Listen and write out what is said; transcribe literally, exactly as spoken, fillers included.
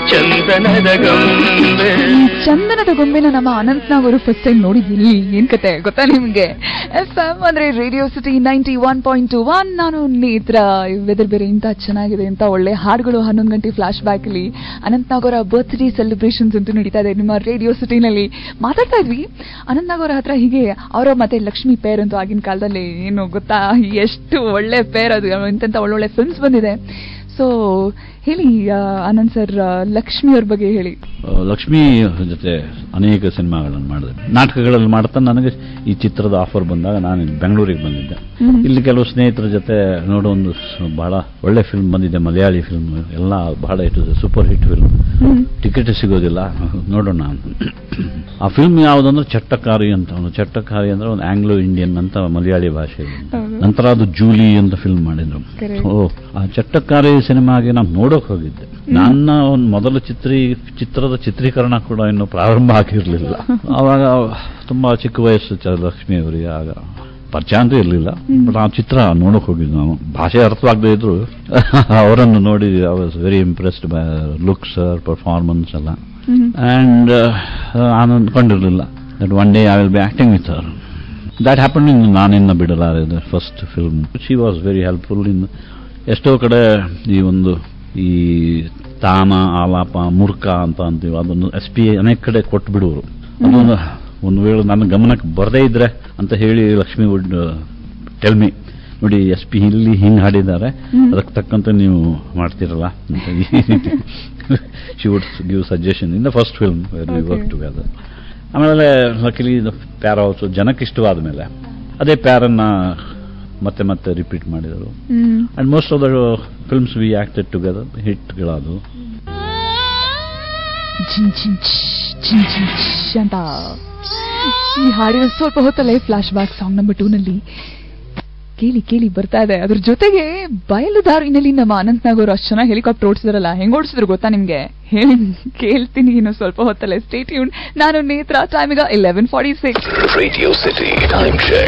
ಚಂದನದ ಗೊಂಬೆ. ಚಂದನದ ಗೊಂಬೆನ ನಮ್ಮ ಅನಂತ್ ನಾಗ್ ಅವರು ಫಸ್ಟ್ ಟೈಮ್ ನೋಡಿದ್ದೀನಿ. ಏನ್ ಕತೆ ಗೊತ್ತಾ ನಿಮ್ಗೆ? ಎಫ್ ಎಂ ಅಂದ್ರೆ radio city ninety one point two one. ನಾನು ನೇತ್ರ. ವೆದರ್ ಬೇರೆ ಇಂತ ಚೆನ್ನಾಗಿದೆ, ಇಂತ ಒಳ್ಳೆ ಹಾಡುಗಳು. ಹನ್ನೊಂದು ಗಂಟೆ ಫ್ಲಾಶ್ ಬ್ಯಾಕ್ ಅಲ್ಲಿ ಅನಂತ್ ನಾಗ್ ಅವರ ಬರ್ತ್ಡೇ ಸೆಲೆಬ್ರೇಷನ್ಸ್ ಅಂತೂ ನಡೀತಾ ಇದೆ ನಿಮ್ಮ ರೇಡಿಯೋ ಸಿಟಿನಲ್ಲಿ. ಮಾತಾಡ್ತಾ ಇದ್ವಿ ಅನಂತ್ ನಾಗ್ ಅವರ ಹತ್ರ. ಹೀಗೆ ಅವರ ಮತ್ತೆ ಲಕ್ಷ್ಮಿ ಪೇರ್ ಅಂತೂ ಆಗಿನ ಕಾಲದಲ್ಲಿ ಏನು ಗೊತ್ತಾ, ಎಷ್ಟು ಒಳ್ಳೆ ಪೇರ್ ಅದು. ಇಂತ ಒಳ್ಳೊಳ್ಳೆ ಫಿಲ್ಮ್ಸ್ ಬಂದಿದೆ. ಸೊ ಹೇಳಿ ಆನಂದ್ ಸರ್, ಲಕ್ಷ್ಮಿ ಅವ್ರ ಬಗ್ಗೆ ಹೇಳಿ. ಲಕ್ಷ್ಮಿ ಜೊತೆ ಅನೇಕ ಸಿನಿಮಾಗಳನ್ನು ಮಾಡಿದೆ, ನಾಟಕಗಳಲ್ಲಿ ಮಾಡ್ತಾ. ನನಗೆ ಈ ಚಿತ್ರದ ಆಫರ್ ಬಂದಾಗ ನಾನು ಬೆಂಗಳೂರಿಗೆ ಬಂದಿದ್ದೆ. ಇಲ್ಲಿ ಕೆಲವು ಸ್ನೇಹಿತರ ಜೊತೆ ನೋಡೋ ಒಂದು ಬಹಳ ಒಳ್ಳೆ ಫಿಲ್ಮ್ ಬಂದಿದೆ, ಮಲಯಾಳಿ ಫಿಲ್ಮ್. ಎಲ್ಲ ಬಹಳ hit, super hit film. Ticket ಸಿಗೋದಿಲ್ಲ, ನೋಡೋಣ. ಆ ಫಿಲ್ಮ್ ಯಾವುದಂದ್ರೆ ಚಟ್ಟಕಾರಿ ಅಂತ. ಒಂದು ಚಟ್ಟಕಾರಿ ಅಂದ್ರೆ ಒಂದು ಆಂಗ್ಲೋ ಇಂಡಿಯನ್ ಅಂತ ಮಲಯಾಳಿ ಭಾಷೆ. ನಂತರ ಅದು ಜೂಲಿ ಅಂತ ಫಿಲ್ಮ್ ಮಾಡಿದ್ರು. ಓ, ಆ ಚಟ್ಟಕಾರಿ ಸಿನಿಮಾಗೆ ನಾನು ನೋಡೋಕೆ ಹೋಗಿದ್ದೆ. ನನ್ನ ಒಂದು ಮೊದಲ ಚಿತ್ರೀ ಚಿತ್ರದ ಚಿತ್ರೀಕರಣ ಕೂಡ ಇನ್ನು ಪ್ರಾರಂಭ ಆಗಿರಲಿಲ್ಲ. ಆವಾಗ ತುಂಬಾ ಚಿಕ್ಕ ವಯಸ್ಸು ಲಕ್ಷ್ಮಿ ಅವರಿಗೆ, ಆಗ ಪರಿಚಯ ಅಂತೂ ಇರಲಿಲ್ಲ. ಬಟ್ ಆ ಚಿತ್ರ ನೋಡೋಕೆ ಹೋಗಿದ್ದು ನಾನು. ಭಾಷೆ ಅರ್ಥವಾಗದೇ ಇದ್ರು ಅವರನ್ನು ನೋಡಿ I was very impressed by looks, performance ಎಲ್ಲ. ಅಂಡ್ ನಾನು ಅಂದ್ಕೊಂಡಿರಲಿಲ್ಲ that one day I will be acting with her. That happen in Naninna Bidalare, the first film. She was very helpful in ಎಷ್ಟೋ ಕಡೆ. ಈ ಒಂದು ಈ ತಾನ, ಆಲಾಪ, ಮುರ್ಕ ಅಂತ ಅಂತೀವಿ, ಅದನ್ನು ಎಸ್ ಪಿ ಅನೇಕ ಕಡೆ ಕೊಟ್ಟು ಬಿಡುವರು. ಅದೊಂದು ಒಂದು ವೇಳೆ ನನ್ನ ಗಮನಕ್ಕೆ ಬರದೇ ಇದ್ರೆ ಅಂತ ಹೇಳಿ ಲಕ್ಷ್ಮಿ ವುಡ್ ಟೆಲ್ ಮಿ, ನೋಡಿ ಎಸ್ ಪಿ ಇಲ್ಲಿ ಹಿಂಗೆ ಹಾಡಿದ್ದಾರೆ, ಅದಕ್ಕೆ ತಕ್ಕಂತೆ ನೀವು ಮಾಡ್ತಿರಲ್ಲ ಅಂತ. ಈ ರೀತಿ she would give suggestion in the first film where we work together. ಆಮೇಲೆ ಲಕಿಲಿ ಪ್ಯಾರ ಆಲ್ಸೋ ಜನಕ್ಕೆ ಇಷ್ಟವಾದ ಮೇಲೆ ಅದೇ ಪ್ಯಾರನ್ನ ಮತ್ತೆ ಮತ್ತೆ ರಿಪೀಟ್ ಮಾಡಿದರು. And most of the films we acted together, ಹಿಟ್ಗಳದು. ಅಂತ ಈ ಹಾಡಿನ ಸ್ವಲ್ಪ ಹೊತ್ತಲ್ಲೇ flash back song number two ನಲ್ಲಿ ಕೇಳಿ ಕೇಳಿ ಬರ್ತಾ ಇದೆ. ಅದ್ರ ಜೊತೆಗೆ ಬಯಲುದಾರಿನಲ್ಲಿ ನಮ್ಮ ಅನಂತ್ ನಾಗ್ ಅವರು ಅಷ್ಟು ಚೆನ್ನಾಗಿ ಹೆಲಿಕಾಪ್ಟರ್ ಓಡಿಸಿದ್ರಲ್ಲ, ಹೆಂಗ್ ಓಡಿಸಿದ್ರು ಗೊತ್ತಾ ನಿಮ್ಗೆ? ಹೇಳಿ ಕೇಳ್ತೀನಿ ಇನ್ನು ಸ್ವಲ್ಪ ಹೊತ್ತಲ್ಲೇ. Stay tune. ನಾನು ನೇತ್ರ. ಟೈಮ್ ಈಗ ಇಲೆವೆನ್ ಫಾರ್ಟಿ ಸಿಕ್ಸ್.